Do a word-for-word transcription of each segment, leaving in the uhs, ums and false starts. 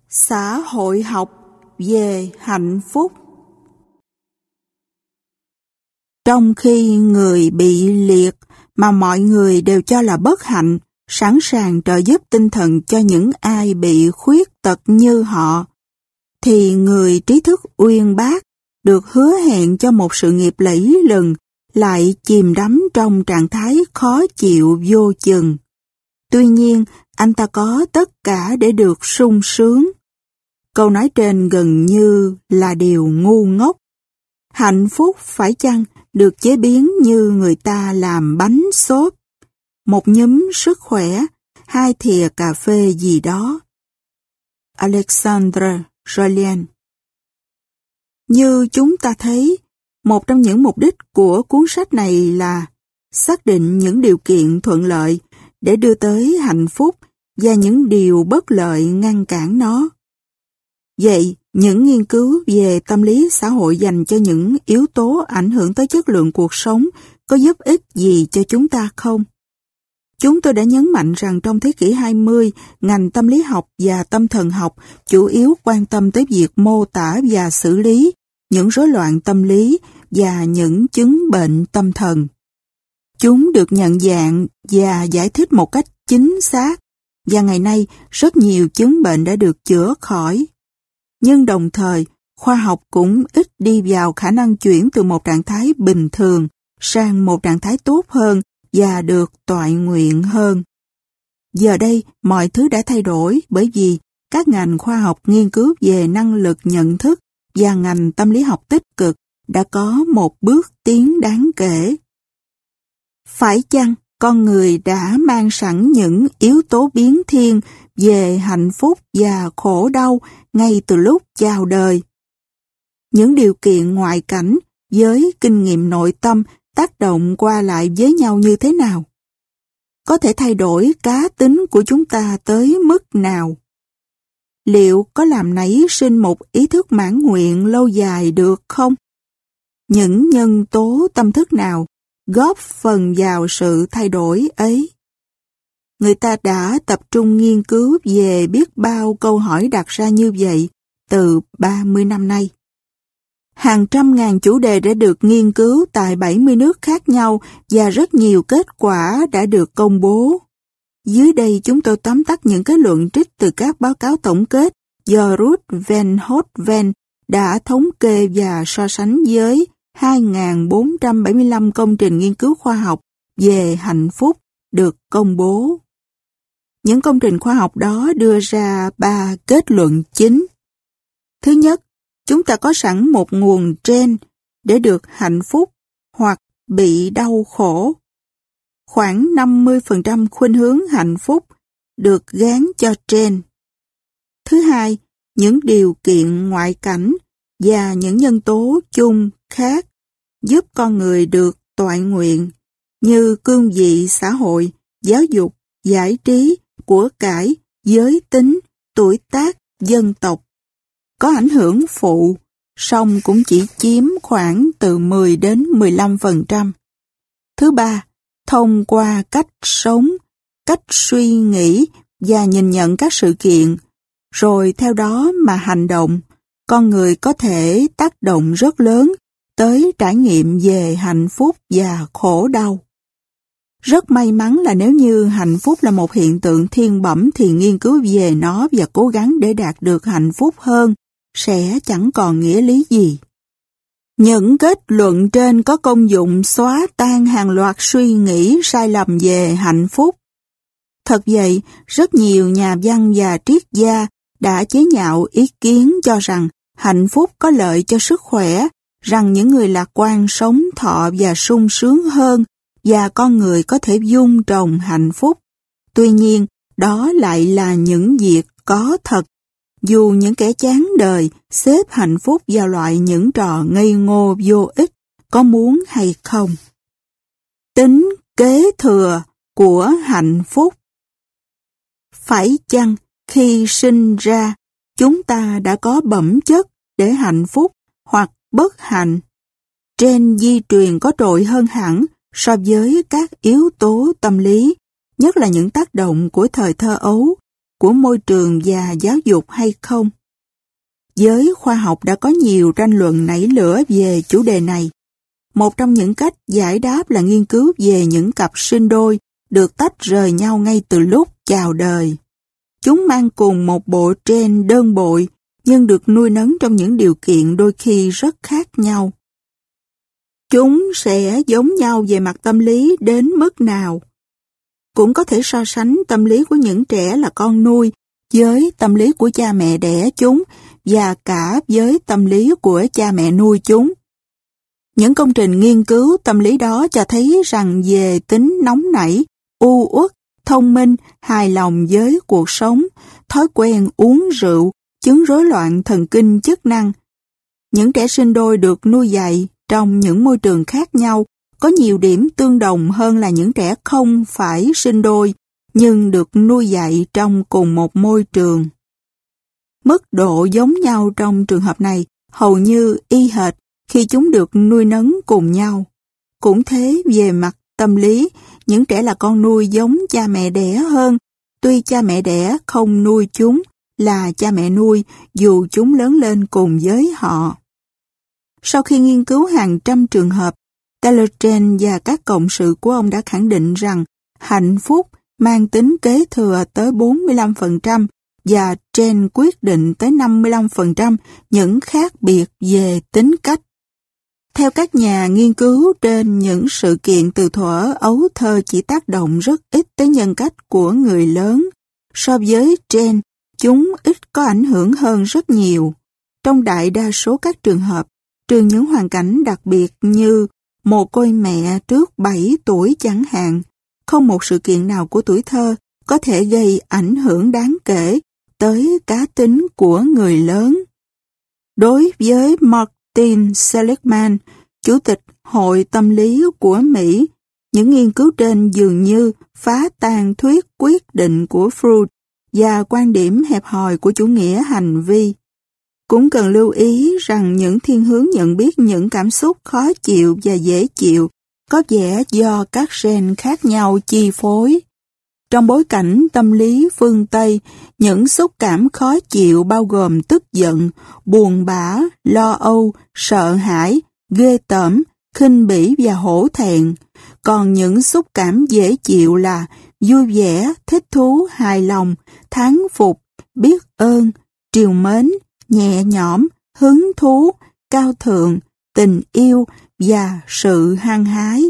Xã hội học về hạnh phúc. Trong khi người bị liệt mà mọi người đều cho là bất hạnh, sẵn sàng trợ giúp tinh thần cho những ai bị khuyết tật như họ, thì người trí thức uyên bác được hứa hẹn cho một sự nghiệp lẫy lừng lại chìm đắm trong trạng thái khó chịu vô chừng. Tuy nhiên, anh ta có tất cả để được sung sướng. Câu nói trên gần như là điều ngu ngốc. Hạnh phúc phải chăng được chế biến như người ta làm bánh xốp, một nhúm sức khỏe, hai thìa cà phê gì đó. Alexandre Jolien. Như chúng ta thấy, một trong những mục đích của cuốn sách này là xác định những điều kiện thuận lợi để đưa tới hạnh phúc và những điều bất lợi ngăn cản nó. Vậy, những nghiên cứu về tâm lý xã hội dành cho những yếu tố ảnh hưởng tới chất lượng cuộc sống có giúp ích gì cho chúng ta không? Chúng tôi đã nhấn mạnh rằng trong thế kỷ hai mươi, ngành tâm lý học và tâm thần học chủ yếu quan tâm tới việc mô tả và xử lý những rối loạn tâm lý và những chứng bệnh tâm thần. Chúng được nhận dạng và giải thích một cách chính xác, và ngày nay rất nhiều chứng bệnh đã được chữa khỏi. Nhưng đồng thời, khoa học cũng ít đi vào khả năng chuyển từ một trạng thái bình thường sang một trạng thái tốt hơn và được toại nguyện hơn. Giờ đây, mọi thứ đã thay đổi bởi vì các ngành khoa học nghiên cứu về năng lực nhận thức và ngành tâm lý học tích cực đã có một bước tiến đáng kể. Phải chăng con người đã mang sẵn những yếu tố biến thiên về hạnh phúc và khổ đau ngay từ lúc chào đời? Những điều kiện ngoại cảnh với kinh nghiệm nội tâm tác động qua lại với nhau như thế nào? Có thể thay đổi cá tính của chúng ta tới mức nào? Liệu có làm nảy sinh một ý thức mãn nguyện lâu dài được không? Những nhân tố tâm thức nào góp phần vào sự thay đổi ấy? Người ta đã tập trung nghiên cứu về biết bao câu hỏi đặt ra như vậy từ ba mươi năm nay. Hàng trăm ngàn chủ đề đã được nghiên cứu tại bảy mươi nước khác nhau và rất nhiều kết quả đã được công bố. Dưới đây chúng tôi tóm tắt những kết luận trích từ các báo cáo tổng kết do Ruth Van Hotven đã thống kê và so sánh với hai nghìn bốn trăm bảy mươi lăm công trình nghiên cứu khoa học về hạnh phúc được công bố. Những công trình khoa học đó đưa ra ba kết luận chính. Thứ nhất, chúng ta có sẵn một nguồn gen để được hạnh phúc hoặc bị đau khổ. Khoảng năm mươi phần trăm khuynh hướng hạnh phúc được gán cho gen. Thứ hai, những điều kiện ngoại cảnh và những nhân tố chung khác giúp con người được toại nguyện như cương vị xã hội, giáo dục, giải trí, của cải, giới tính, tuổi tác, dân tộc. Có ảnh hưởng phụ, song cũng chỉ chiếm khoảng từ mười đến mười lăm phần trăm. Thứ ba, thông qua cách sống, cách suy nghĩ và nhìn nhận các sự kiện, rồi theo đó mà hành động, con người có thể tác động rất lớn tới trải nghiệm về hạnh phúc và khổ đau. Rất may mắn là nếu như hạnh phúc là một hiện tượng thiên bẩm thì nghiên cứu về nó và cố gắng để đạt được hạnh phúc hơn sẽ chẳng còn nghĩa lý gì. Những kết luận trên có công dụng xóa tan hàng loạt suy nghĩ sai lầm về hạnh phúc. Thật vậy, rất nhiều nhà văn và triết gia đã chế nhạo ý kiến cho rằng hạnh phúc có lợi cho sức khỏe, rằng những người lạc quan sống thọ và sung sướng hơn, và con người có thể dung trồng hạnh phúc. Tuy nhiên, đó lại là những việc có thật, dù những kẻ chán đời xếp hạnh phúc vào loại những trò ngây ngô vô ích, có muốn hay không. Tính kế thừa của hạnh phúc. Phải chăng khi sinh ra, chúng ta đã có bẩm chất để hạnh phúc hoặc bất hạnh? Gen di truyền có trội hơn hẳn so với các yếu tố tâm lý, nhất là những tác động của thời thơ ấu, của môi trường và giáo dục hay không? Giới khoa học đã có nhiều tranh luận nảy lửa về chủ đề này. Một trong những cách giải đáp là nghiên cứu về những cặp sinh đôi được tách rời nhau ngay từ lúc chào đời. Chúng mang cùng một bộ gen đơn bội, nhưng được nuôi nấng trong những điều kiện đôi khi rất khác nhau. Chúng sẽ giống nhau về mặt tâm lý đến mức nào? Cũng có thể so sánh tâm lý của những trẻ là con nuôi với tâm lý của cha mẹ đẻ chúng và cả với tâm lý của cha mẹ nuôi chúng. Những công trình nghiên cứu tâm lý đó cho thấy rằng về tính nóng nảy, u uất, thông minh, hài lòng với cuộc sống, thói quen uống rượu, chứng rối loạn thần kinh chức năng. Những trẻ sinh đôi được nuôi dạy trong những môi trường khác nhau có nhiều điểm tương đồng hơn là những trẻ không phải sinh đôi nhưng được nuôi dạy trong cùng một môi trường. Mức độ giống nhau trong trường hợp này hầu như y hệt khi chúng được nuôi nấng cùng nhau. Cũng thế về mặt tâm lý, những trẻ là con nuôi giống cha mẹ đẻ hơn, tuy cha mẹ đẻ không nuôi chúng là cha mẹ nuôi dù chúng lớn lên cùng với họ. Sau khi nghiên cứu hàng trăm trường hợp, Tallergen và các cộng sự của ông đã khẳng định rằng hạnh phúc mang tính kế thừa tới bốn mươi lăm phần trăm và gen quyết định tới năm mươi lăm phần trăm những khác biệt về tính cách. Theo các nhà nghiên cứu trên, những sự kiện từ thuở ấu thơ chỉ tác động rất ít tới nhân cách của người lớn. So với gen, chúng ít có ảnh hưởng hơn rất nhiều. Trong đại đa số các trường hợp, trừ những hoàn cảnh đặc biệt như mồ côi mẹ trước bảy tuổi chẳng hạn, không một sự kiện nào của tuổi thơ có thể gây ảnh hưởng đáng kể tới cá tính của người lớn. Đối với Martin Seligman, Chủ tịch Hội Tâm lý của Mỹ, những nghiên cứu trên dường như phá tan thuyết quyết định của Freud và quan điểm hẹp hòi của chủ nghĩa hành vi. Cũng cần lưu ý rằng những thiên hướng nhận biết những cảm xúc khó chịu và dễ chịu có vẻ do các gen khác nhau chi phối. Trong bối cảnh tâm lý phương Tây, những xúc cảm khó chịu bao gồm tức giận, buồn bã, lo âu, sợ hãi, ghê tởm, khinh bỉ và hổ thẹn. Còn những xúc cảm dễ chịu là vui vẻ, thích thú, hài lòng, thán phục, biết ơn, trìu mến, nhẹ nhõm, hứng thú, cao thượng, tình yêu và sự hăng hái.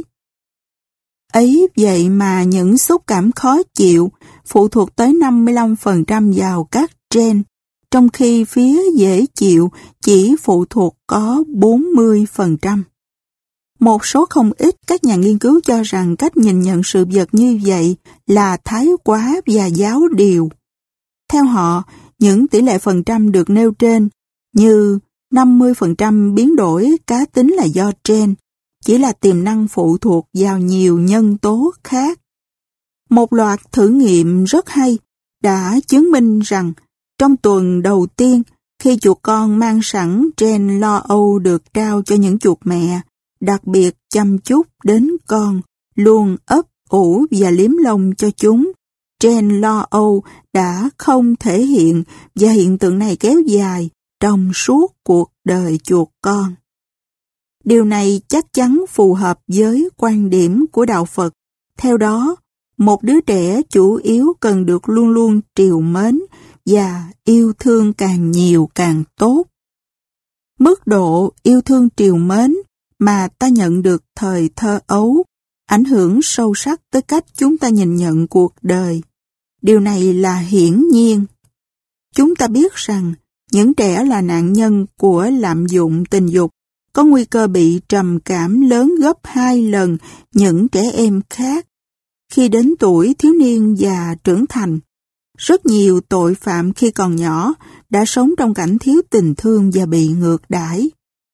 Ấy vậy mà những xúc cảm khó chịu phụ thuộc tới năm mươi lăm phần trăm vào các gen, trong khi phía dễ chịu chỉ phụ thuộc có bốn mươi phần trăm. Một số không ít các nhà nghiên cứu cho rằng cách nhìn nhận sự vật như vậy là thái quá và giáo điều. Theo họ, những tỷ lệ phần trăm được nêu trên như năm mươi phần trăm biến đổi cá tính là do gen, chỉ là tiềm năng phụ thuộc vào nhiều nhân tố khác. Một loạt thử nghiệm rất hay đã chứng minh rằng trong tuần đầu tiên, khi chuột con mang sẵn gen lo âu được trao cho những chuột mẹ, đặc biệt chăm chút đến con, luôn ấp ủ và liếm lông cho chúng, gen lo âu đã không thể hiện và hiện tượng này kéo dài trong suốt cuộc đời chuột con. Điều này chắc chắn phù hợp với quan điểm của Đạo Phật. Theo đó, một đứa trẻ chủ yếu cần được luôn luôn trìu mến và yêu thương càng nhiều càng tốt. Mức độ yêu thương trìu mến mà ta nhận được thời thơ ấu ảnh hưởng sâu sắc tới cách chúng ta nhìn nhận cuộc đời. Điều này là hiển nhiên. Chúng ta biết rằng những trẻ là nạn nhân của lạm dụng tình dục có nguy cơ bị trầm cảm lớn gấp hai lần những trẻ em khác. Khi đến tuổi thiếu niên và trưởng thành, rất nhiều tội phạm khi còn nhỏ đã sống trong cảnh thiếu tình thương và bị ngược đãi.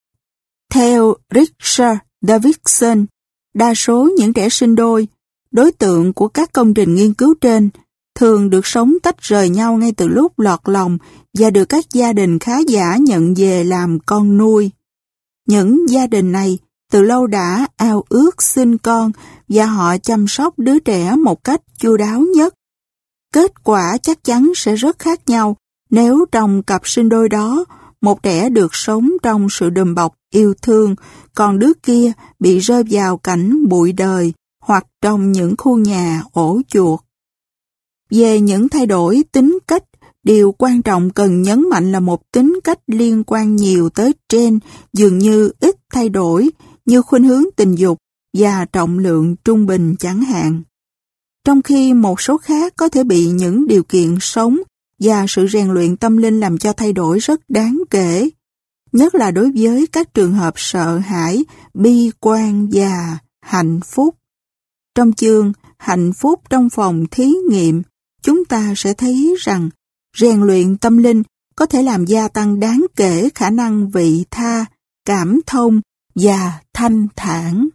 Theo Richard Davidson, đa số những trẻ sinh đôi, đối tượng của các công trình nghiên cứu trên, thường được sống tách rời nhau ngay từ lúc lọt lòng và được các gia đình khá giả nhận về làm con nuôi. Những gia đình này từ lâu đã ao ước sinh con và họ chăm sóc đứa trẻ một cách chu đáo nhất. Kết quả chắc chắn sẽ rất khác nhau nếu trong cặp sinh đôi đó, một trẻ được sống trong sự đùm bọc yêu thương, còn đứa kia bị rơi vào cảnh bụi đời hoặc trong những khu nhà ổ chuột. Về những thay đổi tính cách, điều quan trọng cần nhấn mạnh là một tính cách liên quan nhiều tới gen dường như ít thay đổi, như khuynh hướng tình dục và trọng lượng trung bình chẳng hạn. Trong khi một số khác có thể bị những điều kiện sống và sự rèn luyện tâm linh làm cho thay đổi rất đáng kể, nhất là đối với các trường hợp sợ hãi, bi quan và hạnh phúc. Trong chương Hạnh phúc trong phòng thí nghiệm, chúng ta sẽ thấy rằng rèn luyện tâm linh có thể làm gia tăng đáng kể khả năng vị tha, cảm thông và thanh thản.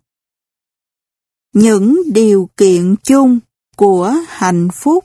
Những điều kiện chung của hạnh phúc.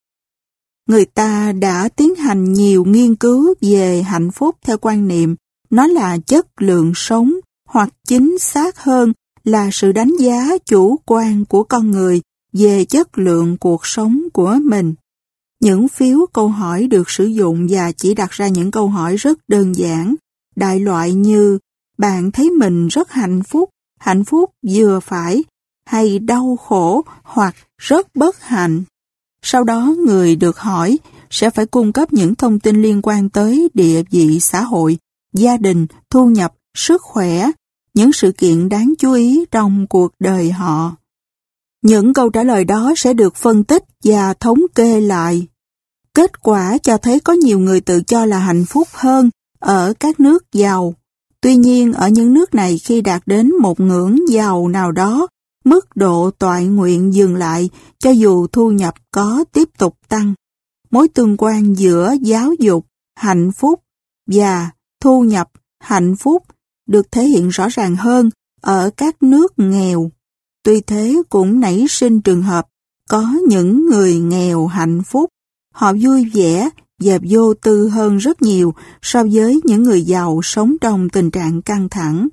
Người ta đã tiến hành nhiều nghiên cứu về hạnh phúc theo quan niệm nó là chất lượng sống, hoặc chính xác hơn là sự đánh giá chủ quan của con người về chất lượng cuộc sống của mình. Những phiếu câu hỏi được sử dụng và chỉ đặt ra những câu hỏi rất đơn giản, đại loại như bạn thấy mình rất hạnh phúc, hạnh phúc vừa phải, hay đau khổ hoặc rất bất hạnh. Sau đó người được hỏi sẽ phải cung cấp những thông tin liên quan tới địa vị xã hội, gia đình, thu nhập, sức khỏe, những sự kiện đáng chú ý trong cuộc đời họ. Những câu trả lời đó sẽ được phân tích và thống kê lại. Kết quả cho thấy có nhiều người tự cho là hạnh phúc hơn ở các nước giàu. Tuy nhiên, ở những nước này khi đạt đến một ngưỡng giàu nào đó, mức độ toại nguyện dừng lại cho dù thu nhập có tiếp tục tăng. Mối tương quan giữa giáo dục, hạnh phúc và thu nhập, hạnh phúc được thể hiện rõ ràng hơn ở các nước nghèo. Tuy thế cũng nảy sinh trường hợp có những người nghèo hạnh phúc, họ vui vẻ và vô tư hơn rất nhiều so với những người giàu sống trong tình trạng căng thẳng.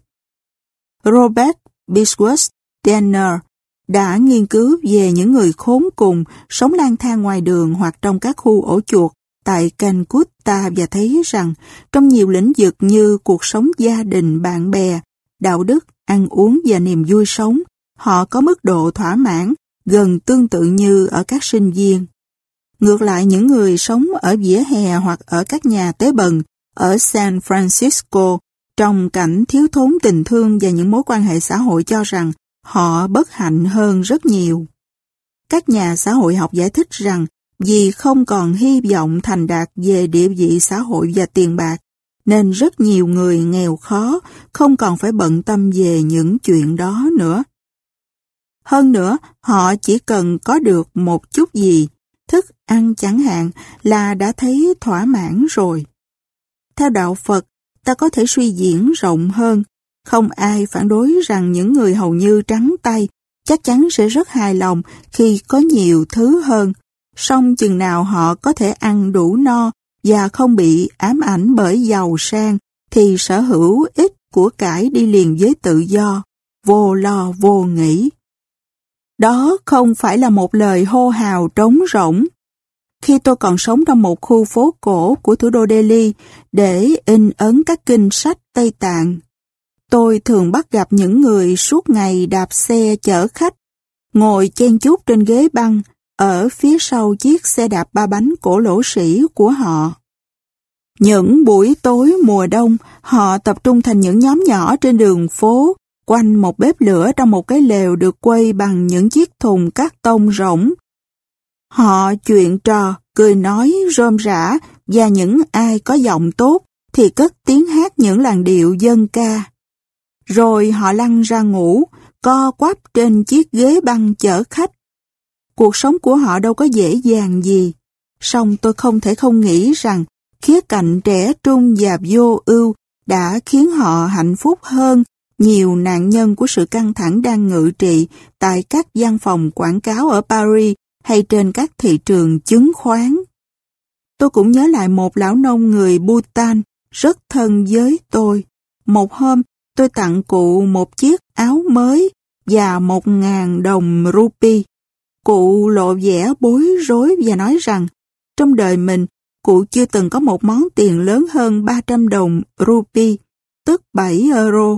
Robert Biswas Denner đã nghiên cứu về những người khốn cùng sống lang thang ngoài đường hoặc trong các khu ổ chuột tại Calcutta và thấy rằng trong nhiều lĩnh vực như cuộc sống gia đình, bạn bè, đạo đức, ăn uống và niềm vui sống, họ có mức độ thỏa mãn gần tương tự như ở các sinh viên. Ngược lại, những người sống ở vỉa hè hoặc ở các nhà tế bần ở San Francisco trong cảnh thiếu thốn tình thương và những mối quan hệ xã hội cho rằng họ bất hạnh hơn rất nhiều. Các nhà xã hội học giải thích rằng vì không còn hy vọng thành đạt về địa vị xã hội và tiền bạc, nên rất nhiều người nghèo khó không còn phải bận tâm về những chuyện đó nữa. Hơn nữa, họ chỉ cần có được một chút gì, thức ăn chẳng hạn, là đã thấy thỏa mãn rồi. Theo đạo Phật, ta có thể suy diễn rộng hơn. Không ai phản đối rằng những người hầu như trắng tay chắc chắn sẽ rất hài lòng khi có nhiều thứ hơn. Song chừng nào họ có thể ăn đủ no và không bị ám ảnh bởi giàu sang, thì sở hữu ít của cải đi liền với tự do, vô lo vô nghĩ. Đó không phải là một lời hô hào trống rỗng. Khi tôi còn sống trong một khu phố cổ của thủ đô Delhi để in ấn các kinh sách Tây Tạng, tôi thường bắt gặp những người suốt ngày đạp xe chở khách, ngồi chen chúc trên ghế băng ở phía sau chiếc xe đạp ba bánh cổ lỗ sĩ của họ. Những buổi tối mùa đông, họ tập trung thành những nhóm nhỏ trên đường phố, quanh một bếp lửa trong một cái lều được quây bằng những chiếc thùng cát tông rỗng. Họ chuyện trò, cười nói rôm rả, và những ai có giọng tốt thì cất tiếng hát những làn điệu dân ca. Rồi họ lăn ra ngủ, co quắp trên chiếc ghế băng chở khách. Cuộc sống của họ đâu có dễ dàng gì. Song tôi không thể không nghĩ rằng khía cạnh trẻ trung và vô ưu đã khiến họ hạnh phúc hơn nhiều nạn nhân của sự căng thẳng đang ngự trị tại các văn phòng quảng cáo ở Paris hay trên các thị trường chứng khoán. Tôi cũng nhớ lại một lão nông người Bhutan rất thân với tôi. Một hôm, tôi tặng cụ một chiếc áo mới và một ngàn đồng rupee. Cụ lộ vẻ bối rối và nói rằng trong đời mình, cụ chưa từng có một món tiền lớn hơn ba trăm đồng rupee, tức bảy euro.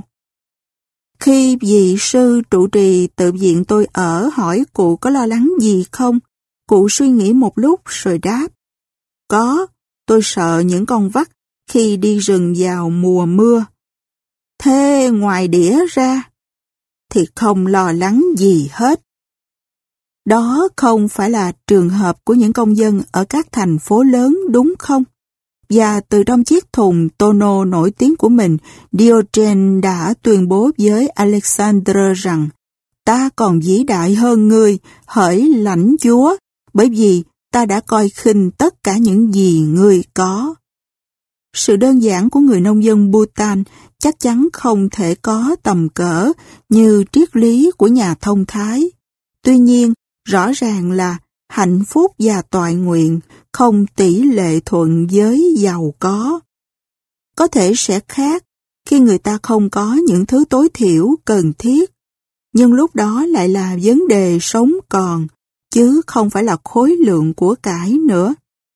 Khi vị sư trụ trì tự viện tôi ở hỏi cụ có lo lắng gì không, cụ suy nghĩ một lúc rồi đáp: Có, tôi sợ những con vắt khi đi rừng vào mùa mưa. Thế ngoài đĩa ra, thì không lo lắng gì hết. Đó không phải là trường hợp của những công dân ở các thành phố lớn, đúng không? Và từ trong chiếc thùng tonneau nổi tiếng của mình, Diogenes đã tuyên bố với Alexander rằng ta còn vĩ đại hơn ngươi, hỡi lãnh chúa, bởi vì ta đã coi khinh tất cả những gì ngươi có. Sự đơn giản của người nông dân Bhutan chắc chắn không thể có tầm cỡ như triết lý của nhà thông thái. Tuy nhiên, rõ ràng là hạnh phúc và toại nguyện không tỷ lệ thuận với giàu có. Có thể sẽ khác khi người ta không có những thứ tối thiểu cần thiết, nhưng lúc đó lại là vấn đề sống còn, chứ không phải là khối lượng của cải nữa.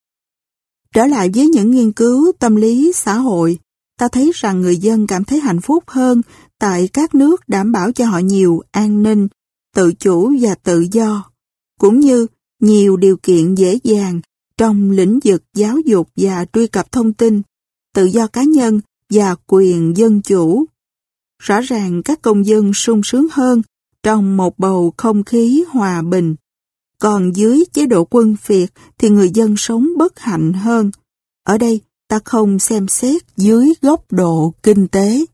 Trở lại với những nghiên cứu tâm lý xã hội, ta thấy rằng người dân cảm thấy hạnh phúc hơn tại các nước đảm bảo cho họ nhiều an ninh, tự chủ và tự do, cũng như nhiều điều kiện dễ dàng trong lĩnh vực giáo dục và truy cập thông tin, tự do cá nhân và quyền dân chủ. Rõ ràng các công dân sung sướng hơn trong một bầu không khí hòa bình. Còn dưới chế độ quân phiệt thì người dân sống bất hạnh hơn. Ở đây ta không xem xét dưới góc độ kinh tế.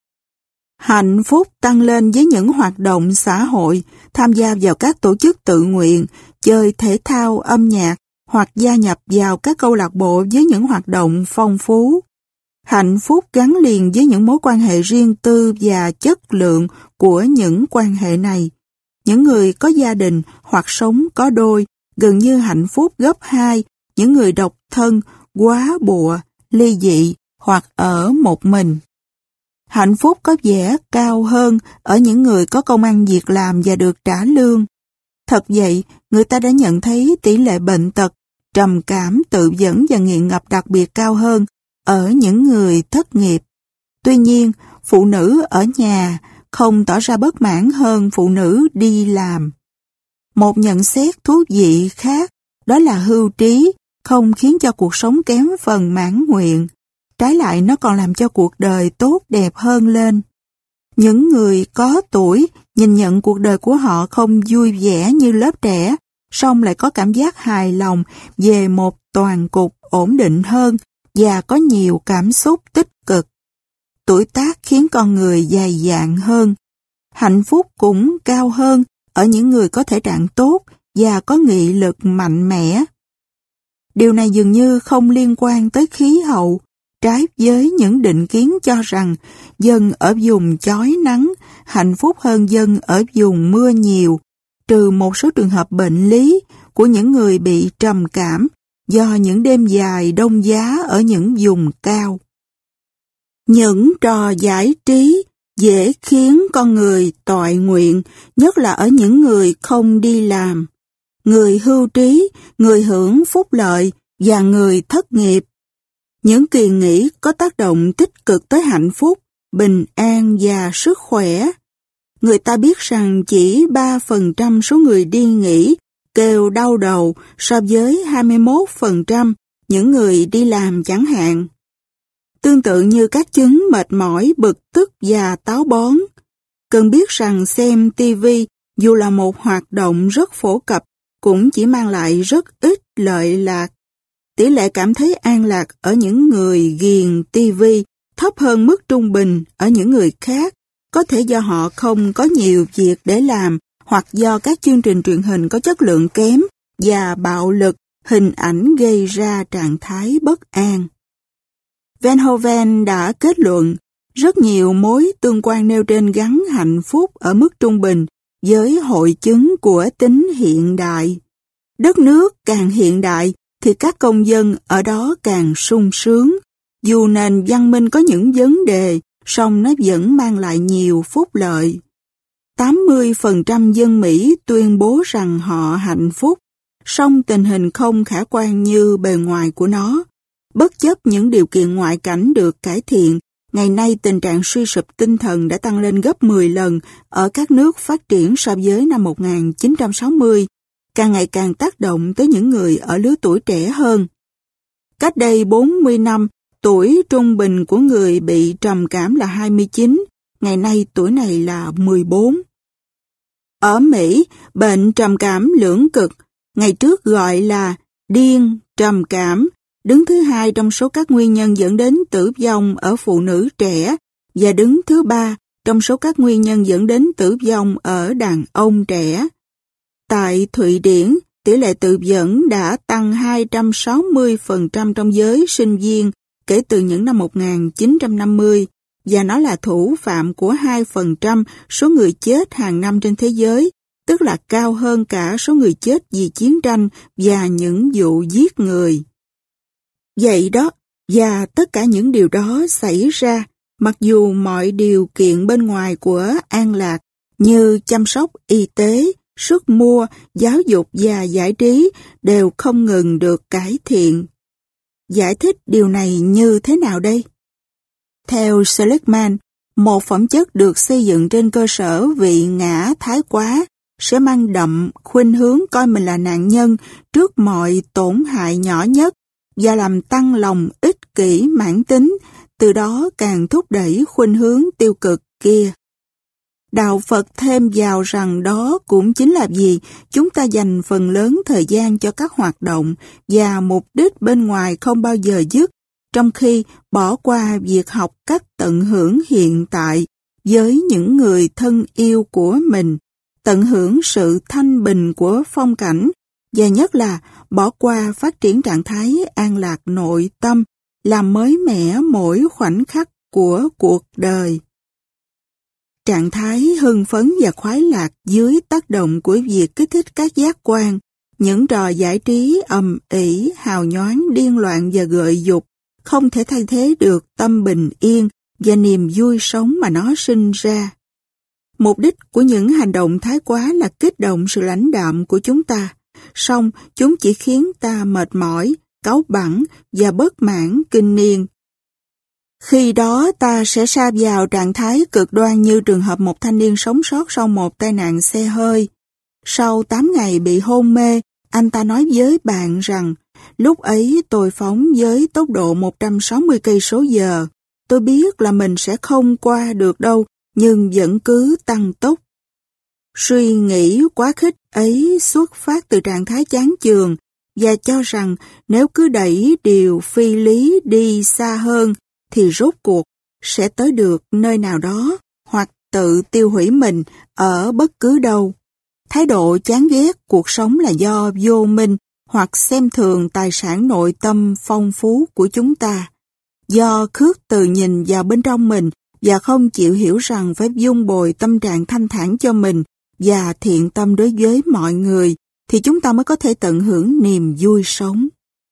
Hạnh phúc tăng lên với những hoạt động xã hội, tham gia vào các tổ chức tự nguyện, chơi thể thao, âm nhạc hoặc gia nhập vào các câu lạc bộ với những hoạt động phong phú. Hạnh phúc gắn liền với những mối quan hệ riêng tư và chất lượng của những quan hệ này. Những người có gia đình hoặc sống có đôi gần như hạnh phúc gấp hai những người độc thân, góa bụa, ly dị hoặc ở một mình. Hạnh phúc có vẻ cao hơn ở những người có công ăn việc làm và được trả lương. Thật vậy, người ta đã nhận thấy tỷ lệ bệnh tật, trầm cảm, tự dẫn và nghiện ngập đặc biệt cao hơn ở những người thất nghiệp. Tuy nhiên, phụ nữ ở nhà không tỏ ra bất mãn hơn phụ nữ đi làm. Một nhận xét thú vị khác đó là hưu trí không khiến cho cuộc sống kém phần mãn nguyện. Trái lại nó còn làm cho cuộc đời tốt đẹp hơn lên. Những người có tuổi nhìn nhận cuộc đời của họ không vui vẻ như lớp trẻ, song lại có cảm giác hài lòng về một toàn cục ổn định hơn và có nhiều cảm xúc tích cực. Tuổi tác khiến con người dày dạn hơn. Hạnh phúc cũng cao hơn ở những người có thể trạng tốt và có nghị lực mạnh mẽ. Điều này dường như không liên quan tới khí hậu, trái với những định kiến cho rằng dân ở vùng chói nắng hạnh phúc hơn dân ở vùng mưa nhiều, trừ một số trường hợp bệnh lý của những người bị trầm cảm do những đêm dài đông giá ở những vùng cao. Những trò giải trí dễ khiến con người toại nguyện, nhất là ở những người không đi làm, người hưu trí, người hưởng phúc lợi và người thất nghiệp. Những kỳ nghỉ có tác động tích cực tới hạnh phúc, bình an và sức khỏe. Người ta biết rằng chỉ ba phần trăm số người đi nghỉ kêu đau đầu so với hai mươi mốt phần trăm những người đi làm chẳng hạn. Tương tự như các chứng mệt mỏi, bực tức và táo bón. Cần biết rằng xem ti vi dù là một hoạt động rất phổ cập cũng chỉ mang lại rất ít lợi lạc. Tỷ lệ cảm thấy an lạc ở những người ghiền ti vi thấp hơn mức trung bình ở những người khác, có thể do họ không có nhiều việc để làm hoặc do các chương trình truyền hình có chất lượng kém và bạo lực, hình ảnh gây ra trạng thái bất an. Van Hoven đã kết luận rất nhiều mối tương quan nêu trên gắn hạnh phúc ở mức trung bình với hội chứng của tính hiện đại. Đất nước càng hiện đại thì các công dân ở đó càng sung sướng. Dù nền văn minh có những vấn đề, song nó vẫn mang lại nhiều phúc lợi. tám mươi phần trăm dân Mỹ tuyên bố rằng họ hạnh phúc, song tình hình không khả quan như bề ngoài của nó. Bất chấp những điều kiện ngoại cảnh được cải thiện, ngày nay tình trạng suy sụp tinh thần đã tăng lên gấp mười lần ở các nước phát triển so với năm một nghìn chín trăm sáu mươi, càng ngày càng tác động tới những người ở lứa tuổi trẻ hơn. Cách đây bốn mươi năm, tuổi trung bình của người bị trầm cảm là hai mươi chín, ngày nay tuổi này là mười bốn. Ở Mỹ, bệnh trầm cảm lưỡng cực, ngày trước gọi là điên trầm cảm, đứng thứ hai trong số các nguyên nhân dẫn đến tử vong ở phụ nữ trẻ và đứng thứ ba trong số các nguyên nhân dẫn đến tử vong ở đàn ông trẻ. Tại Thụy Điển, tỷ lệ tự vẫn đã tăng hai trăm sáu mươi phần trăm trong giới sinh viên kể từ những năm một nghìn chín trăm năm mươi, và nó là thủ phạm của hai phần trăm số người chết hàng năm trên thế giới, tức là cao hơn cả số người chết vì chiến tranh và những vụ giết người. Vậy đó, và tất cả những điều đó xảy ra mặc dù mọi điều kiện bên ngoài của an lạc như chăm sóc y tế, sức mua, giáo dục và giải trí đều không ngừng được cải thiện. Giải thích điều này như thế nào đây? Theo Seligman, một phẩm chất được xây dựng trên cơ sở vị ngã thái quá sẽ mang đậm khuynh hướng coi mình là nạn nhân trước mọi tổn hại nhỏ nhất và làm tăng lòng ích kỷ mãn tính, từ đó càng thúc đẩy khuynh hướng tiêu cực kia. Đạo Phật thêm vào rằng đó cũng chính là vì chúng ta dành phần lớn thời gian cho các hoạt động và mục đích bên ngoài không bao giờ dứt, trong khi bỏ qua việc học cách tận hưởng hiện tại với những người thân yêu của mình, tận hưởng sự thanh bình của phong cảnh, và nhất là bỏ qua phát triển trạng thái an lạc nội tâm, làm mới mẻ mỗi khoảnh khắc của cuộc đời. Trạng thái hưng phấn và khoái lạc dưới tác động của việc kích thích các giác quan, những trò giải trí ầm ĩ, hào nhoáng, điên loạn và gợi dục, không thể thay thế được tâm bình yên và niềm vui sống mà nó sinh ra. Mục đích của những hành động thái quá là kích động sự lãnh đạm của chúng ta, song chúng chỉ khiến ta mệt mỏi, cáu bẳn và bất mãn kinh niên. Khi đó ta sẽ sa vào trạng thái cực đoan như trường hợp một thanh niên sống sót sau một tai nạn xe hơi. Sau tám ngày bị hôn mê, anh ta nói với bạn rằng, lúc ấy tôi phóng với tốc độ một trăm sáu mươi cây số giờ. Tôi biết là mình sẽ không qua được đâu, nhưng vẫn cứ tăng tốc. Suy nghĩ quá khích ấy xuất phát từ trạng thái chán chường và cho rằng nếu cứ đẩy điều phi lý đi xa hơn thì rốt cuộc sẽ tới được nơi nào đó hoặc tự tiêu hủy mình ở bất cứ đâu. Thái độ chán ghét cuộc sống là do vô minh hoặc xem thường tài sản nội tâm phong phú của chúng ta, do khước từ nhìn vào bên trong mình và không chịu hiểu rằng phải dung bồi tâm trạng thanh thản cho mình và thiện tâm đối với mọi người, thì chúng ta mới có thể tận hưởng niềm vui sống.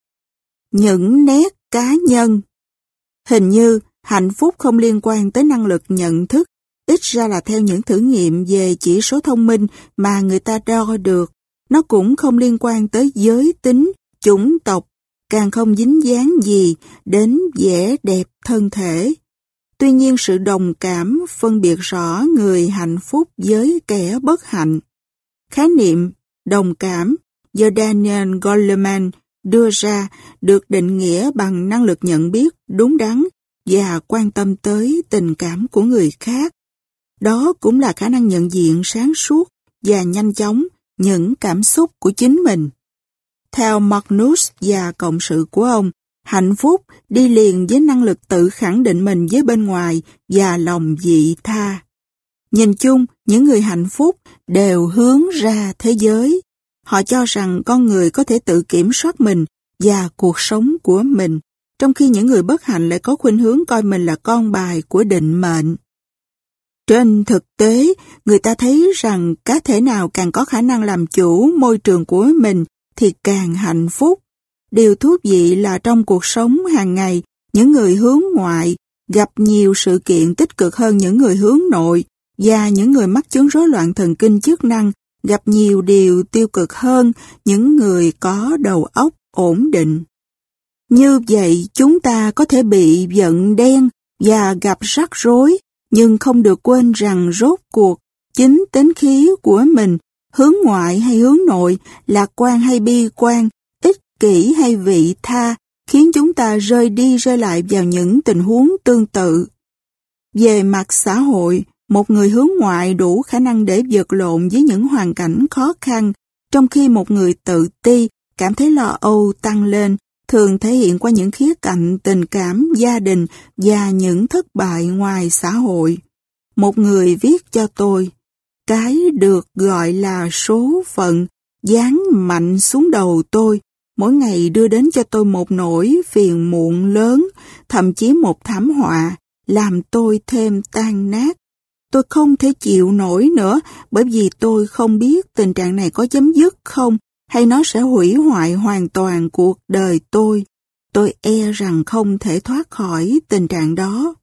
Những nét cá nhân. Hình như hạnh phúc không liên quan tới năng lực nhận thức, ít ra là theo những thử nghiệm về chỉ số thông minh mà người ta đo được. Nó cũng không liên quan tới giới tính, chủng tộc, càng không dính dáng gì đến vẻ đẹp thân thể. Tuy nhiên sự đồng cảm phân biệt rõ người hạnh phúc với kẻ bất hạnh. Khái niệm đồng cảm do Daniel Goleman đưa ra được định nghĩa bằng năng lực nhận biết đúng đắn và quan tâm tới tình cảm của người khác. Đó cũng là khả năng nhận diện sáng suốt và nhanh chóng những cảm xúc của chính mình. Theo Magnus và cộng sự của ông, hạnh phúc đi liền với năng lực tự khẳng định mình với bên ngoài và lòng vị tha. Nhìn chung, những người hạnh phúc đều hướng ra thế giới. Họ cho rằng con người có thể tự kiểm soát mình và cuộc sống của mình, trong khi những người bất hạnh lại có khuynh hướng coi mình là con bài của định mệnh. Trên thực tế, người ta thấy rằng cá thể nào càng có khả năng làm chủ môi trường của mình thì càng hạnh phúc. Điều thú vị là trong cuộc sống hàng ngày, những người hướng ngoại gặp nhiều sự kiện tích cực hơn những người hướng nội và những người mắc chứng rối loạn thần kinh chức năng gặp nhiều điều tiêu cực hơn những người có đầu óc ổn định. Như vậy, chúng ta có thể bị giận đen và gặp rắc rối, nhưng không được quên rằng rốt cuộc, chính tính khí của mình, hướng ngoại hay hướng nội, lạc quan hay bi quan, ích kỷ hay vị tha, khiến chúng ta rơi đi rơi lại vào những tình huống tương tự. Về mặt xã hội, một người hướng ngoại đủ khả năng để vật lộn với những hoàn cảnh khó khăn, trong khi một người tự ti, cảm thấy lo âu tăng lên, thường thể hiện qua những khía cạnh tình cảm, gia đình và những thất bại ngoài xã hội. Một người viết cho tôi, cái được gọi là số phận giáng mạnh xuống đầu tôi, mỗi ngày đưa đến cho tôi một nỗi phiền muộn lớn, thậm chí một thảm họa, làm tôi thêm tan nát. Tôi không thể chịu nổi nữa, bởi vì tôi không biết tình trạng này có chấm dứt không, hay nó sẽ hủy hoại hoàn toàn cuộc đời tôi. Tôi e rằng không thể thoát khỏi tình trạng đó.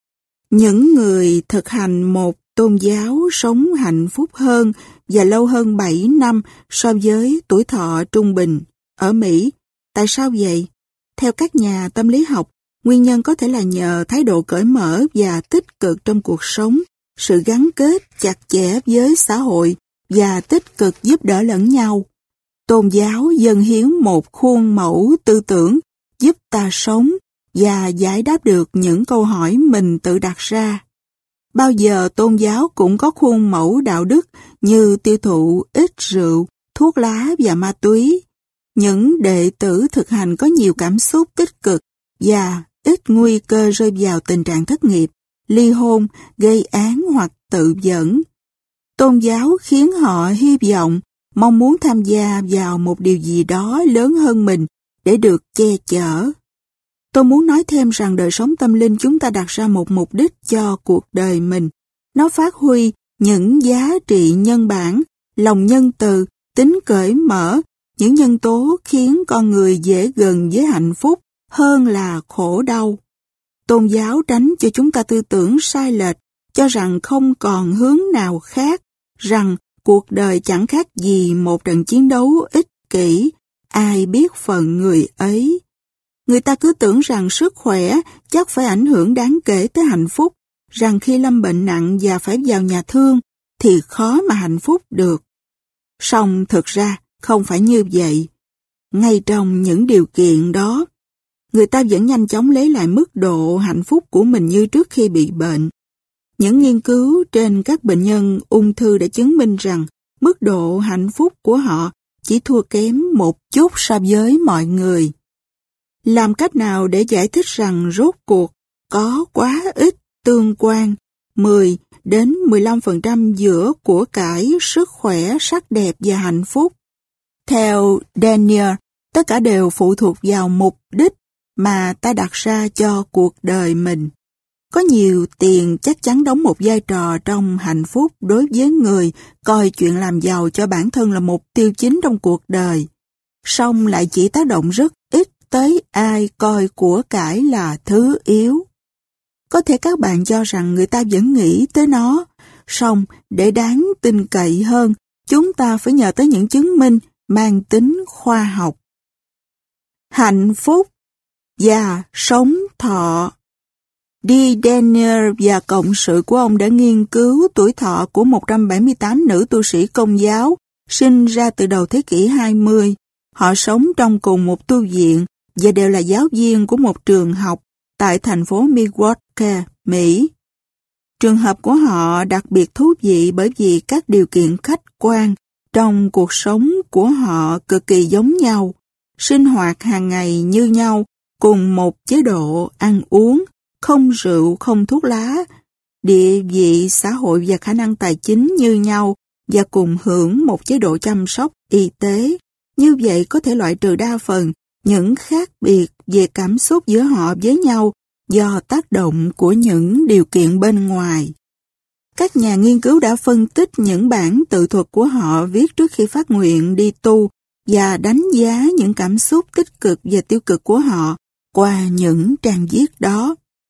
Những người thực hành một tôn giáo sống hạnh phúc hơn và lâu hơn bảy năm so với tuổi thọ trung bình ở Mỹ. Tại sao vậy? Theo các nhà tâm lý học, nguyên nhân có thể là nhờ thái độ cởi mở và tích cực trong cuộc sống, sự gắn kết chặt chẽ với xã hội và tích cực giúp đỡ lẫn nhau. Tôn giáo dâng hiến một khuôn mẫu tư tưởng giúp ta sống và giải đáp được những câu hỏi mình tự đặt ra. Bao giờ tôn giáo cũng có khuôn mẫu đạo đức như tiêu thụ ít rượu, thuốc lá và ma túy. Những đệ tử thực hành có nhiều cảm xúc tích cực và ít nguy cơ rơi vào tình trạng thất nghiệp, ly hôn, gây án hoặc tự dẫn. Tôn giáo khiến họ hy vọng, mong muốn tham gia vào một điều gì đó lớn hơn mình để được che chở. Tôi muốn nói thêm rằng đời sống tâm linh chúng ta đặt ra một mục đích cho cuộc đời mình. Nó phát huy những giá trị nhân bản, lòng nhân từ, tính cởi mở, những nhân tố khiến con người dễ gần với hạnh phúc hơn là khổ đau. Tôn giáo tránh cho chúng ta tư tưởng sai lệch, cho rằng không còn hướng nào khác, rằng cuộc đời chẳng khác gì một trận chiến đấu ích kỷ, ai biết phần người ấy. Người ta cứ tưởng rằng sức khỏe chắc phải ảnh hưởng đáng kể tới hạnh phúc, rằng khi lâm bệnh nặng và phải vào nhà thương thì khó mà hạnh phúc được. Song thực ra không phải như vậy. Ngay trong những điều kiện đó, người ta vẫn nhanh chóng lấy lại mức độ hạnh phúc của mình như trước khi bị bệnh. Những nghiên cứu trên các bệnh nhân ung thư đã chứng minh rằng mức độ hạnh phúc của họ chỉ thua kém một chút so với mọi người. Làm cách nào để giải thích rằng rốt cuộc có quá ít tương quan mười đến mười lăm phần trăm giữa của cải, sức khỏe, sắc đẹp và hạnh phúc? Theo Daniel, tất cả đều phụ thuộc vào mục đích mà ta đặt ra cho cuộc đời mình. Có nhiều tiền chắc chắn đóng một vai trò trong hạnh phúc đối với người coi chuyện làm giàu cho bản thân là mục tiêu chính trong cuộc đời, song lại chỉ tác động rất ít tới ai coi của cải là thứ yếu. Có thể các bạn cho rằng người ta vẫn nghĩ tới nó, song để đáng tin cậy hơn, chúng ta phải nhờ tới những chứng minh mang tính khoa học. Hạnh phúc và sống thọ. D. Daniel và cộng sự của ông đã nghiên cứu tuổi thọ của một trăm bảy mươi tám nữ tu sĩ Công giáo sinh ra từ đầu thế kỷ hai mươi. Họ sống trong cùng một tu viện và đều là giáo viên của một trường học tại thành phố Milwaukee, Mỹ. Trường hợp của họ đặc biệt thú vị bởi vì các điều kiện khách quan trong cuộc sống của họ cực kỳ giống nhau, sinh hoạt hàng ngày như nhau, cùng một chế độ ăn uống, không rượu, không thuốc lá, địa vị xã hội và khả năng tài chính như nhau và cùng hưởng một chế độ chăm sóc y tế. Như vậy có thể loại trừ đa phần những khác biệt về cảm xúc giữa họ với nhau do tác động của những điều kiện bên ngoài. Các nhà nghiên cứu đã phân tích những bản tự thuật của họ viết trước khi phát nguyện đi tu và đánh giá những cảm xúc tích cực và tiêu cực của họ qua những trang viết đó.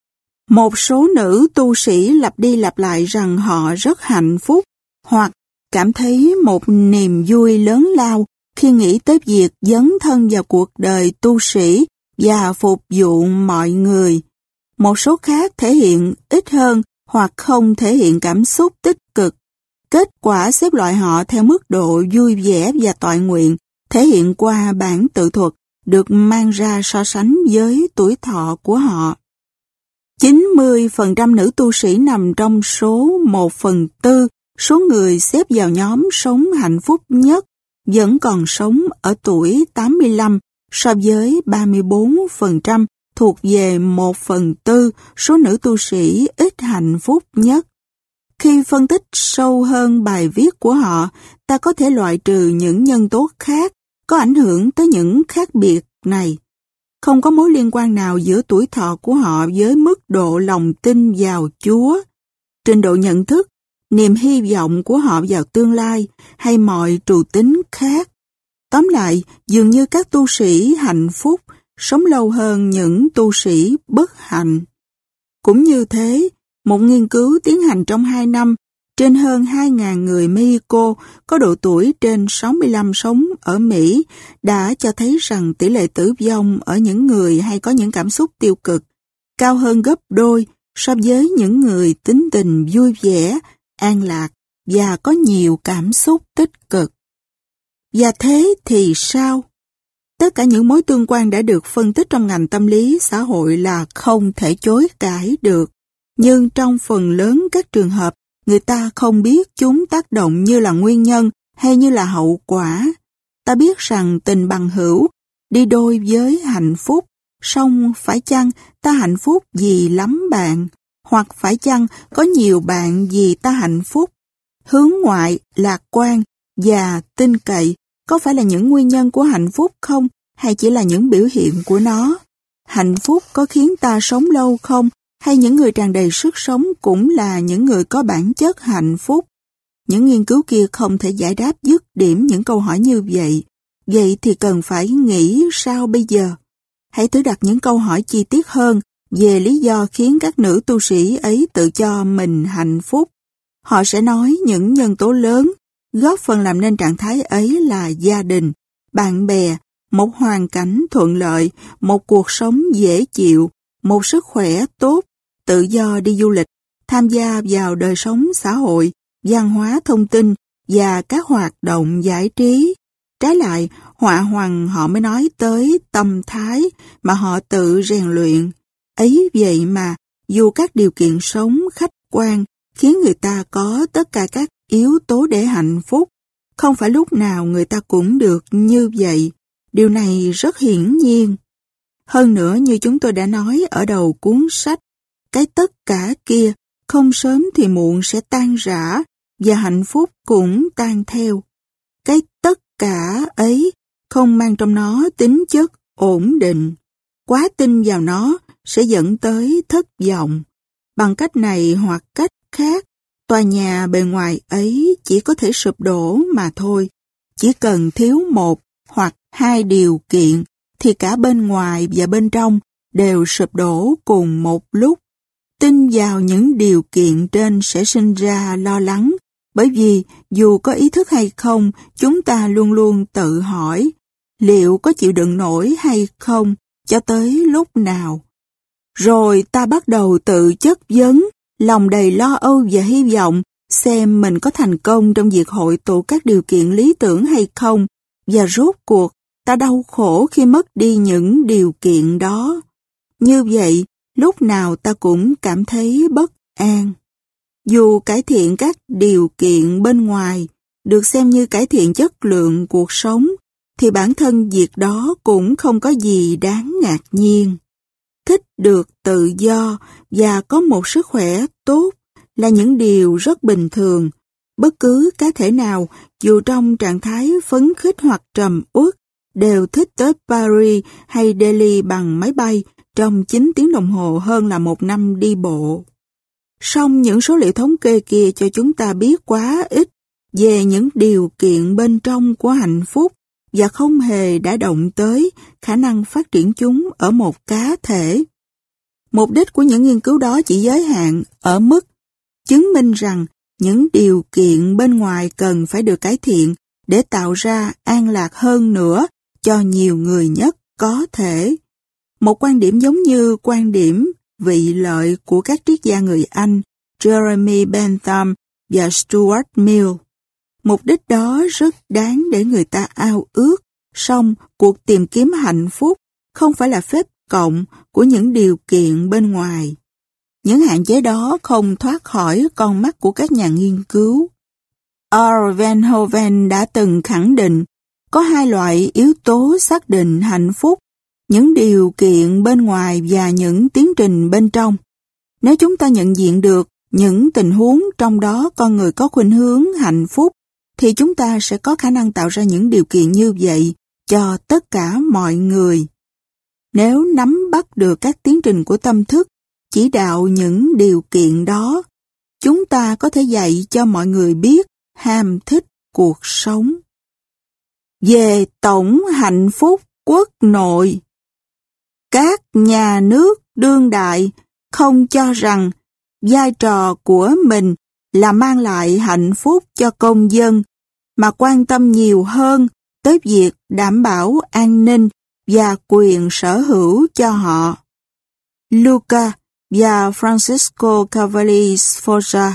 Một số nữ tu sĩ lặp đi lặp lại rằng họ rất hạnh phúc, hoặc cảm thấy một niềm vui lớn lao khi nghĩ tới việc dấn thân vào cuộc đời tu sĩ và phục vụ mọi người. Một số khác thể hiện ít hơn hoặc không thể hiện cảm xúc tích cực. Kết quả xếp loại họ theo mức độ vui vẻ và toại nguyện thể hiện qua bản tự thuật được mang ra so sánh với tuổi thọ của họ. chín mươi phần trăm nữ tu sĩ nằm trong số một phần tư số người xếp vào nhóm sống hạnh phúc nhất vẫn còn sống ở tuổi tám mươi lăm so với ba mươi bốn phần trăm thuộc về một phần tư số nữ tu sĩ ít hạnh phúc nhất. Khi phân tích sâu hơn bài viết của họ, ta có thể loại trừ những nhân tố khác có ảnh hưởng tới những khác biệt này. Không có mối liên quan nào giữa tuổi thọ của họ với mức độ lòng tin vào Chúa, trình độ nhận thức, niềm hy vọng của họ vào tương lai hay mọi trù tính khác. Tóm lại, dường như các tu sĩ hạnh phúc sống lâu hơn những tu sĩ bất hạnh. Cũng như thế, một nghiên cứu tiến hành trong hai năm trên hơn hai nghìn người Mexico có độ tuổi trên sáu mươi lăm sống ở Mỹ đã cho thấy rằng tỷ lệ tử vong ở những người hay có những cảm xúc tiêu cực cao hơn gấp đôi so với những người tính tình vui vẻ, an lạc và có nhiều cảm xúc tích cực. Và thế thì sao? Tất cả những mối tương quan đã được phân tích trong ngành tâm lý xã hội là không thể chối cãi được. Nhưng trong phần lớn các trường hợp, người ta không biết chúng tác động như là nguyên nhân hay như là hậu quả. Ta biết rằng tình bằng hữu đi đôi với hạnh phúc, song phải chăng ta hạnh phúc vì lắm bạn, hoặc phải chăng có nhiều bạn vì ta hạnh phúc? Hướng ngoại, lạc quan và tin cậy có phải là những nguyên nhân của hạnh phúc không, hay chỉ là những biểu hiện của nó? Hạnh phúc có khiến ta sống lâu không, hay những người tràn đầy sức sống cũng là những người có bản chất hạnh phúc? Những nghiên cứu kia không thể giải đáp dứt điểm những câu hỏi như vậy. Vậy thì cần phải nghĩ sao bây giờ? Hãy thử đặt những câu hỏi chi tiết hơn về lý do khiến các nữ tu sĩ ấy tự cho mình hạnh phúc. Họ sẽ nói những nhân tố lớn góp phần làm nên trạng thái ấy là gia đình, bạn bè, một hoàn cảnh thuận lợi, một cuộc sống dễ chịu, một sức khỏe tốt, tự do đi du lịch, tham gia vào đời sống xã hội, văn hóa thông tin và các hoạt động giải trí. Trái lại, họa hoằng họ mới nói tới tâm thái mà họ tự rèn luyện. Ấy vậy mà, dù các điều kiện sống khách quan khiến người ta có tất cả các yếu tố để hạnh phúc, không phải lúc nào người ta cũng được như vậy. Điều này rất hiển nhiên. Hơn nữa, như chúng tôi đã nói ở đầu cuốn sách, cái tất cả kia không sớm thì muộn sẽ tan rã và hạnh phúc cũng tan theo. Cái tất cả ấy không mang trong nó tính chất ổn định. Quá tin vào nó sẽ dẫn tới thất vọng. Bằng cách này hoặc cách khác, tòa nhà bề ngoài ấy chỉ có thể sụp đổ mà thôi. Chỉ cần thiếu một hoặc hai điều kiện thì cả bên ngoài và bên trong đều sụp đổ cùng một lúc. Tin vào những điều kiện trên sẽ sinh ra lo lắng, bởi vì dù có ý thức hay không, chúng ta luôn luôn tự hỏi liệu có chịu đựng nổi hay không, cho tới lúc nào. Rồi ta bắt đầu tự chất vấn, lòng đầy lo âu và hy vọng xem mình có thành công trong việc hội tụ các điều kiện lý tưởng hay không, và rốt cuộc ta đau khổ khi mất đi những điều kiện đó. Như vậy, lúc nào ta cũng cảm thấy bất an. Dù cải thiện các điều kiện bên ngoài được xem như cải thiện chất lượng cuộc sống, thì bản thân việc đó cũng không có gì đáng ngạc nhiên. Thích được tự do và có một sức khỏe tốt là những điều rất bình thường. Bất cứ cá thể nào, dù trong trạng thái phấn khích hoặc trầm uất, đều thích tới Paris hay Delhi bằng máy bay trong chín tiếng đồng hồ hơn là một năm đi bộ. Song những số liệu thống kê kia cho chúng ta biết quá ít về những điều kiện bên trong của hạnh phúc và không hề đã động tới khả năng phát triển chúng ở một cá thể. Mục đích của những nghiên cứu đó chỉ giới hạn ở mức chứng minh rằng những điều kiện bên ngoài cần phải được cải thiện để tạo ra an lạc hơn nữa cho nhiều người nhất có thể. Một quan điểm giống như quan điểm vị lợi của các triết gia người Anh Jeremy Bentham và Stuart Mill. Mục đích đó rất đáng để người ta ao ước, song cuộc tìm kiếm hạnh phúc không phải là phép cộng của những điều kiện bên ngoài. Những hạn chế đó không thoát khỏi con mắt của các nhà nghiên cứu. R. Van Hoven đã từng khẳng định có hai loại yếu tố xác định hạnh phúc, những điều kiện bên ngoài và những tiến trình bên trong. Nếu chúng ta nhận diện được những tình huống trong đó con người có khuynh hướng hạnh phúc, thì chúng ta sẽ có khả năng tạo ra những điều kiện như vậy cho tất cả mọi người. Nếu nắm bắt được các tiến trình của tâm thức, chỉ đạo những điều kiện đó, chúng ta có thể dạy cho mọi người biết ham thích cuộc sống. Về tổng hạnh phúc quốc nội, các nhà nước đương đại không cho rằng vai trò của mình là mang lại hạnh phúc cho công dân, mà quan tâm nhiều hơn tới việc đảm bảo an ninh và quyền sở hữu cho họ. Luca và Francisco Cavalli Sforza.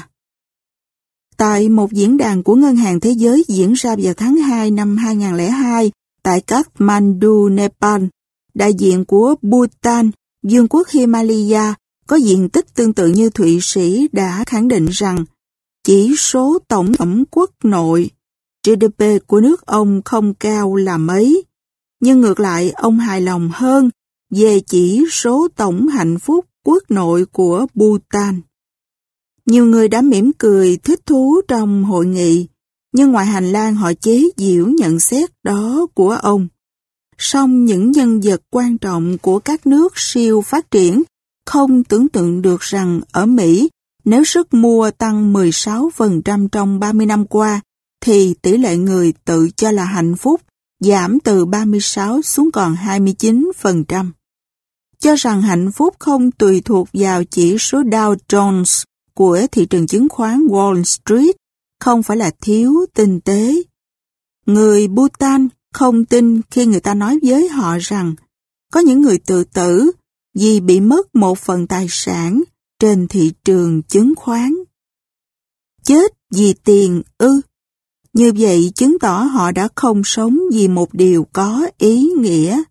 Tại một diễn đàn của Ngân hàng Thế giới diễn ra vào tháng hai năm hai nghìn không trăm lẻ hai tại Kathmandu, Nepal, đại diện của Bhutan, vương quốc Himalaya, có diện tích tương tự như Thụy Sĩ đã khẳng định rằng chỉ số tổng phẩm quốc nội G D P của nước ông không cao là mấy, nhưng ngược lại ông hài lòng hơn về chỉ số tổng hạnh phúc quốc nội của Bhutan. Nhiều người đã mỉm cười thích thú trong hội nghị, nhưng ngoài hành lang họ chế giễu nhận xét đó của ông. Song những nhân vật quan trọng của các nước siêu phát triển không tưởng tượng được rằng ở Mỹ, nếu sức mua tăng mười sáu phần trăm trong ba mươi năm qua, thì tỷ lệ người tự cho là hạnh phúc giảm từ ba mươi sáu xuống còn hai mươi chín phần trăm. Cho rằng hạnh phúc không tùy thuộc vào chỉ số Dow Jones của thị trường chứng khoán Wall Street không phải là thiếu tinh tế. Người Bhutan không tin khi người ta nói với họ rằng có những người tự tử vì bị mất một phần tài sản trên thị trường chứng khoán. Chết vì tiền ư? Như vậy chứng tỏ họ đã không sống vì một điều có ý nghĩa.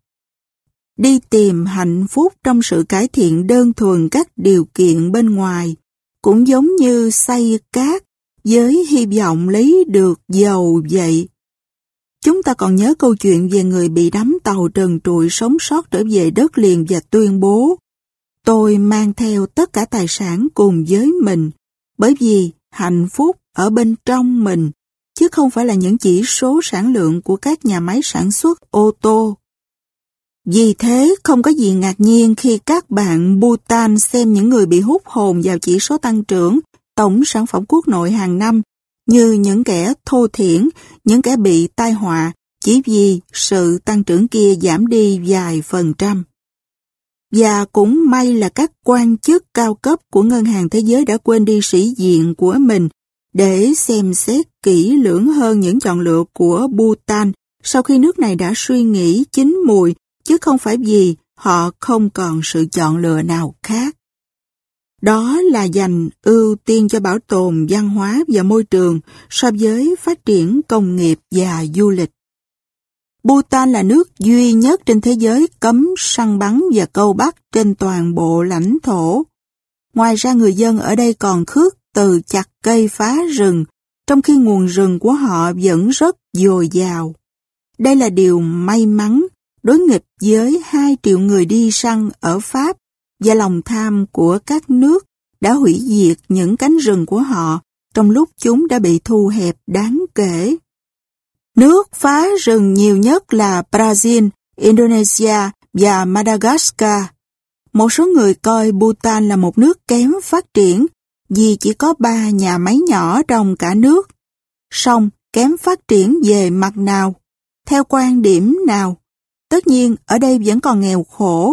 Đi tìm hạnh phúc trong sự cải thiện đơn thuần các điều kiện bên ngoài, cũng giống như xay cát với hy vọng lấy được dầu vậy. Chúng ta còn nhớ câu chuyện về người bị đắm tàu trần trụi sống sót trở về đất liền và tuyên bố: tôi mang theo tất cả tài sản cùng với mình, bởi vì hạnh phúc ở bên trong mình, chứ không phải là những chỉ số sản lượng của các nhà máy sản xuất ô tô. Vì thế, không có gì ngạc nhiên khi các bạn Bhutan xem những người bị hút hồn vào chỉ số tăng trưởng tổng sản phẩm quốc nội hàng năm như những kẻ thô thiển, những kẻ bị tai họa chỉ vì sự tăng trưởng kia giảm đi vài phần trăm. Và cũng may là các quan chức cao cấp của Ngân hàng Thế giới đã quên đi sĩ diện của mình để xem xét kỹ lưỡng hơn những chọn lựa của Bhutan sau khi nước này đã suy nghĩ chín mùi, chứ không phải vì họ không còn sự chọn lựa nào khác. Đó là dành ưu tiên cho bảo tồn văn hóa và môi trường so với phát triển công nghiệp và du lịch. Bhutan là nước duy nhất trên thế giới cấm săn bắn và câu bắt trên toàn bộ lãnh thổ. Ngoài ra người dân ở đây còn khước từ chặt cây phá rừng, trong khi nguồn rừng của họ vẫn rất dồi dào. Đây là điều may mắn đối nghịch với hai triệu người đi săn ở Pháp và lòng tham của các nước đã hủy diệt những cánh rừng của họ trong lúc chúng đã bị thu hẹp đáng kể. Nước phá rừng nhiều nhất là Brazil, Indonesia và Madagascar. Một số người coi Bhutan là một nước kém phát triển vì chỉ có ba nhà máy nhỏ trong cả nước. Song kém phát triển về mặt nào? Theo quan điểm nào? Tất nhiên ở đây vẫn còn nghèo khổ,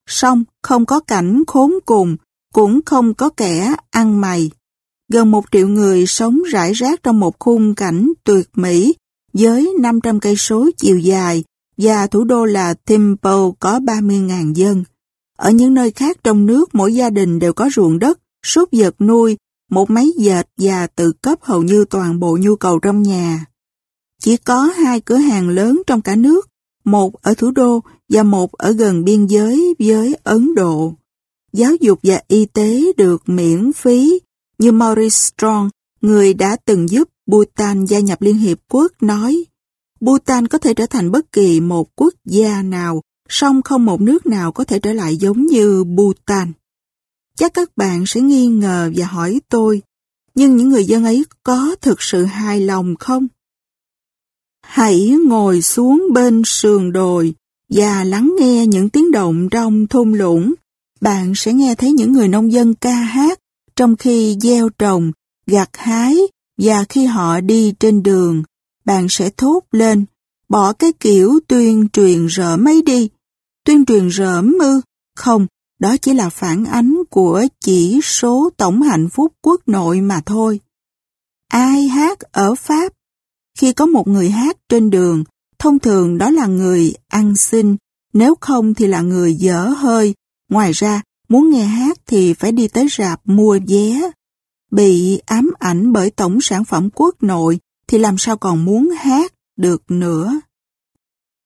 song không có cảnh khốn cùng, cũng không có kẻ ăn mày. Gần một triệu người sống rải rác trong một khung cảnh tuyệt mỹ với năm trăm cây số chiều dài và thủ đô là Thimphu có ba mươi nghìn dân. Ở những nơi khác trong nước, mỗi gia đình đều có ruộng đất, súc vật nuôi, một máy dệt và tự cấp hầu như toàn bộ nhu cầu trong nhà. Chỉ có hai cửa hàng lớn trong cả nước, một ở thủ đô và một ở gần biên giới với Ấn Độ. Giáo dục và y tế được miễn phí, như Maurice Strong, người đã từng giúp Bhutan gia nhập Liên Hiệp Quốc, nói. Bhutan có thể trở thành bất kỳ một quốc gia nào, song không một nước nào có thể trở lại giống như Bhutan. Chắc các bạn sẽ nghi ngờ và hỏi tôi, nhưng những người dân ấy có thực sự hài lòng không? Hãy ngồi xuống bên sườn đồi và lắng nghe những tiếng động trong thung lũng. Bạn sẽ nghe thấy những người nông dân ca hát trong khi gieo trồng, gặt hái và khi họ đi trên đường. Bạn sẽ thốt lên, bỏ cái kiểu tuyên truyền rởm ấy đi. Tuyên truyền rởm ư? Không, đó chỉ là phản ánh của chỉ số tổng hạnh phúc quốc nội mà thôi. Ai hát ở Pháp? Khi có một người hát trên đường, thông thường đó là người ăn xin, nếu không thì là người dở hơi. Ngoài ra, muốn nghe hát thì phải đi tới rạp mua vé. Bị ám ảnh bởi tổng sản phẩm quốc nội thì làm sao còn muốn hát được nữa.